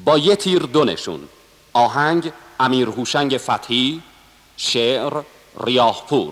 با یه تیر دو نشون. آهنگ امیر هوشنگ فتحی، شعر ریاحپور.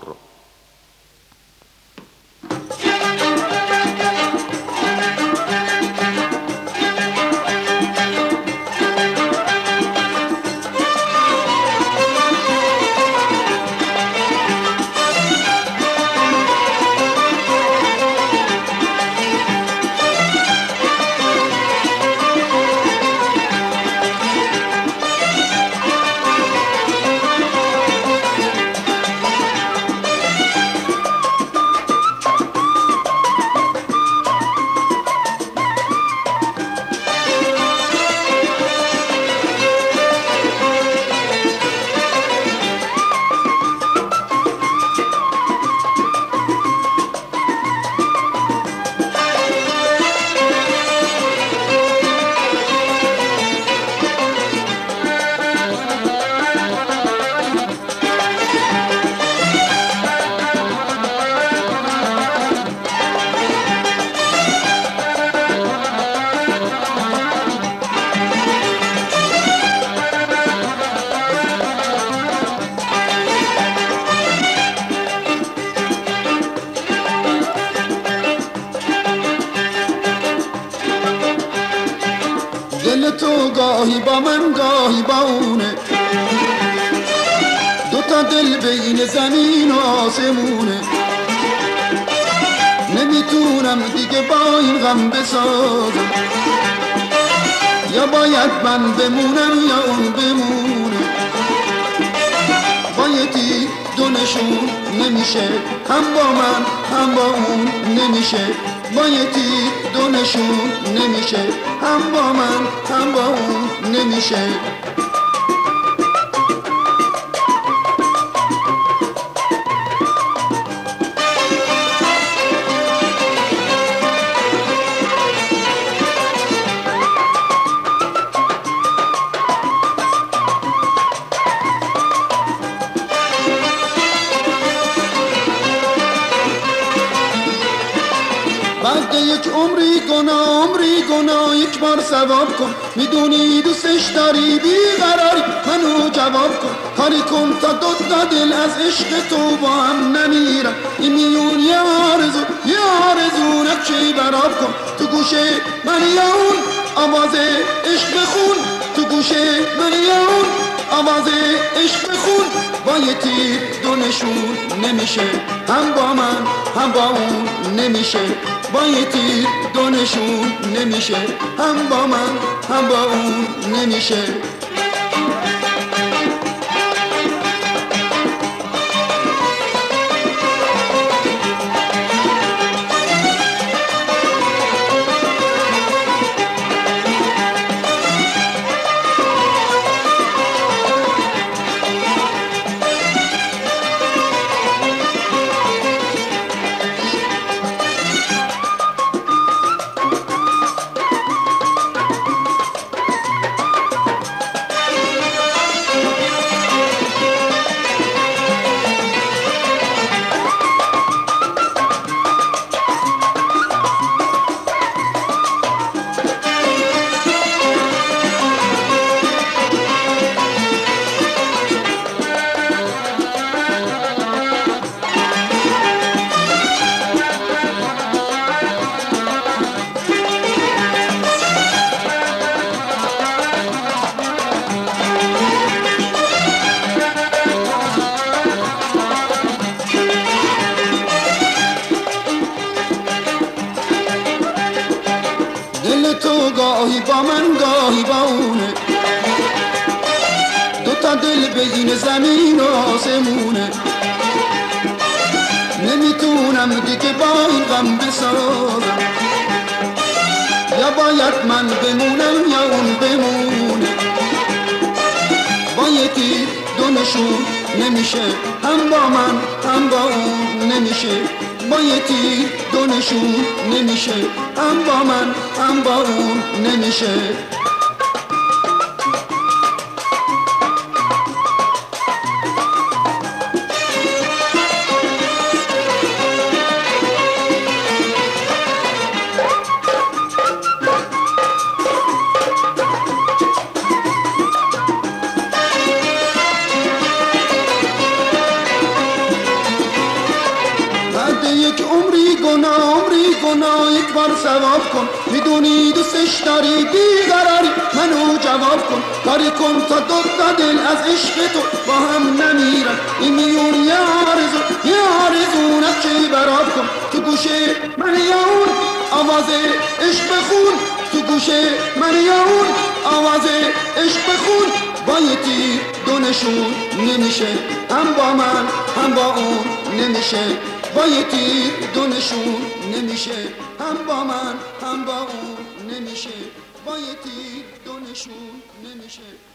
دل تو گاهی با من گاهی با اونه، دوتا دل بین زمین و آسمونه. نمیتونم دیگه با این غم بسازم، یا باید من بمونم یا اون بمونه. با یه تیر دو نشون نمیشه، هم با من هم با اون نمیشه. با یه تیر دو نشون نمیشه، هم با من هم با اون نمیشه. بعد یک عمری گناه یک بار ثواب کن. میدونی دوستش داری بیقراری، منو جواب کن. کاری کن تا دوتا دل از عشق تو با هم نمیرن. این میون یه آرزو نقشه‌ای براب کن. تو گوشه من یا اون آواز عشق بخون، تو گوشه من یا اون آواز عشق بخون. با یه تیر دو نشون نمیشه، هم با من هم با اون نمیشه. با یه تیر دو نشون نمیشه، هم با من هم با اون نمیشه. دل تو گاهی با من گاهی با اونه، دوتا دل بین زمین و آسمونه. نمیتونم دیگه با این غم بسازم، یا باید من بمونم یا اون بمونه. با یه تیر دو نشون نمیشه، هم با من هم با اون نمیشه. با یه تیر دو نشون نمیشه، هم با من هم با اون نمیشه. گناه یک بار ثواب کن میدونی دوستش داری بیقراری منو جواب کن کاری کن تا دوتا دل از عشق تو با هم نمیرن این میون یه آرزو نقشه براب کن تو گوشه من یا اون آواز عشق بخون تو گوشه من یا اون آواز عشق بخون با یه تیر دو نشون نمیشه هم با من هم با اون نمیشه با یه تیر دو نشون نمیشه هم با من هم با اون نمیشه با یه تیر دو نشون نمیشه